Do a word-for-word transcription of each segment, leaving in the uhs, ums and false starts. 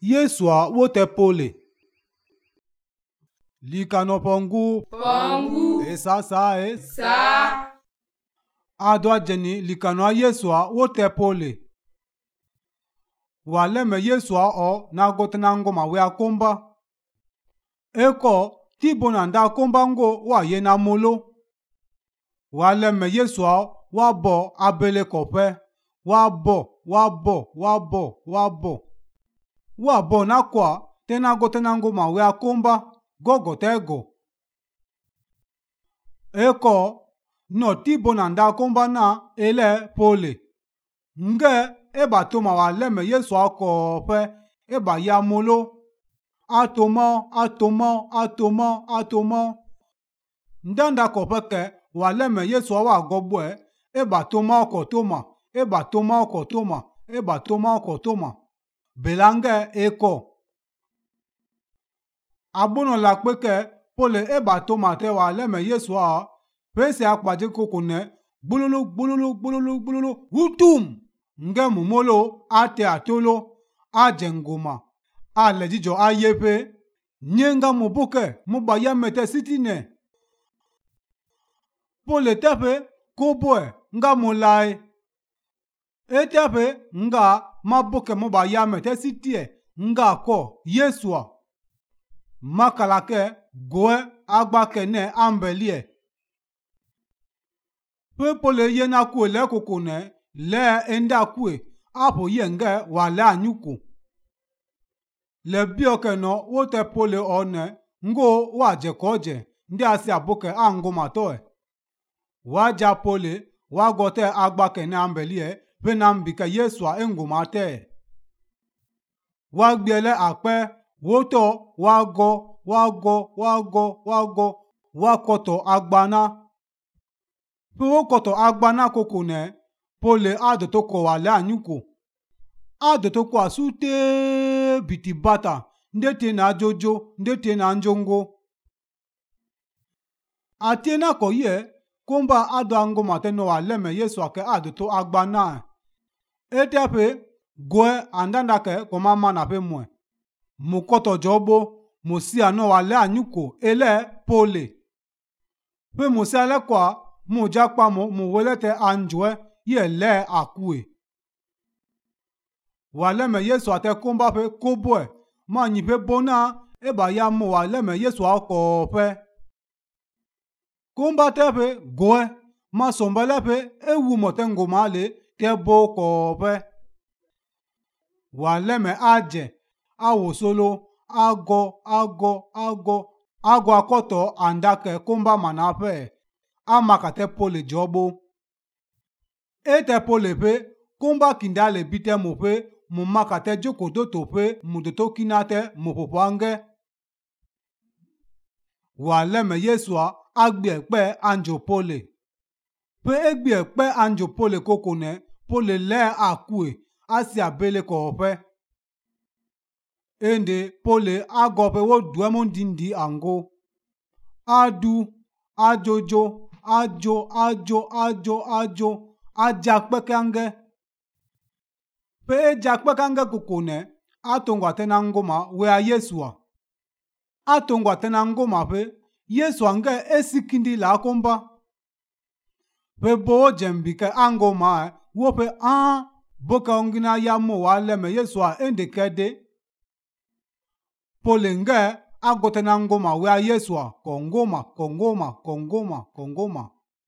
Yesua wote pole. Likano pongu. Pongu. Esa sa e. Sa. Adwa jeni likano a Yesua wote pole. Waleme Yesua o na gotena ngoma we akomba. Eko tibona nda akomba ngo wa ye na molo. Waleme Yesua wa bo abele kope. Wa bo, wa bo, wa bo, wa bo. Wa bo na kwa tena gotena ngoma we akomba gogo tego. Eko no tibona nda akomba na ele pole. Nge eba toma waleme Yesua kope eba ya molo. Atomo, atomo, atomo, atomo. Ndanda kopeke waleme Yesua wa gobwe eba toma oko toma, eba toma oko toma, eba toma oko toma. Belange eko. Abono la peke pole eba toma te waleme Yesua pese akpaje kokone bululu bululu bululu bululu wutum. Nge mumolo ate atolo ajengoma. Alejijo ayepe nyenga mubuke mubaya mete sitine. Pole tepe koboe nga mulai. Etepe nga mabuke mubaya mete sitie nga ko Yesua. Makalake goe agbake ne ambelie. Pe pole yena kue le kokone le enda kue apo yenge wale anyuku. Le bioke no wote pole one ngo waje koje ndi asi abuke ango matoe. Waja pole wagote agbake ne ambelie penambike Yesua engo mate. Wagbiele akpe woto wago wago wago wago wakoto agbana. Pe wokoto agbana kokone pole adotoko wale anyuku. Adotoko asute biti bata ndete na jojo ndete na njongo. Atiena ko ye komba ado ango mateno waleme Yesua ke adoto agbana. Etepe goe andandake komama na pe mwe. Mukoto jobo musi ano wale anyuko ele pole. Pe musi ale kwa mujakpa mo muwelete anjwe ye le akue. Waleme Yesua te komba pe koboe ma nyipe bona eba ya mo waleme Yesua kope. Komba tepe goe ma sombele pe ewu motengo male te bo kope. Waleme aje awosolo ago ago ago ago akoto andake komba manape amakate pole jobo. Ete pole pe komba kindale bite mo pe mu makate joko doto pe mu doto kinate mu popange. Waleme Yesua agbi ekpe anjo pole. Pe egbi ekpe anjo pole kokone pole le akue asi abele kope. Ende pole agope wo duemo ndindi ango. Adu, ajojo, ajo, ajo, ajo, ajo, ajakpekange. Pe ejakpekange kokone atongwa tena ngoma we a Yesua. Atongwa tena ngoma pe Yesua nge esikindi la komba. Pe bo jembike angoma wope an boka ongina ya mo waleme Yesua ende kede. Pole nge agote na ngoma we a Yesua kongoma kongoma kongoma kongoma.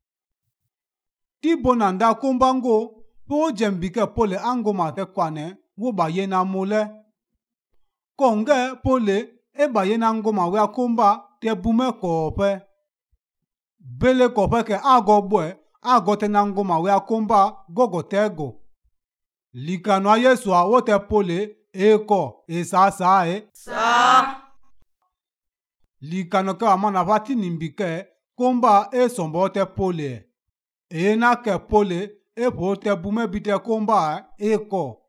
Tibo nanda komba ngo po jembike pole angoma te kwane wo ba ye na mole. Konge pole e ba ye na ngoma we a komba te bume kope. Bele kope ke agobwe agote na ngoma we a komba gogo tego. Likano a Yesua wote pole eko esa sa e. Sa. Likano ke amana vati nimbike komba e sombo te pole. E na ke pole e po te bume bite komba eko.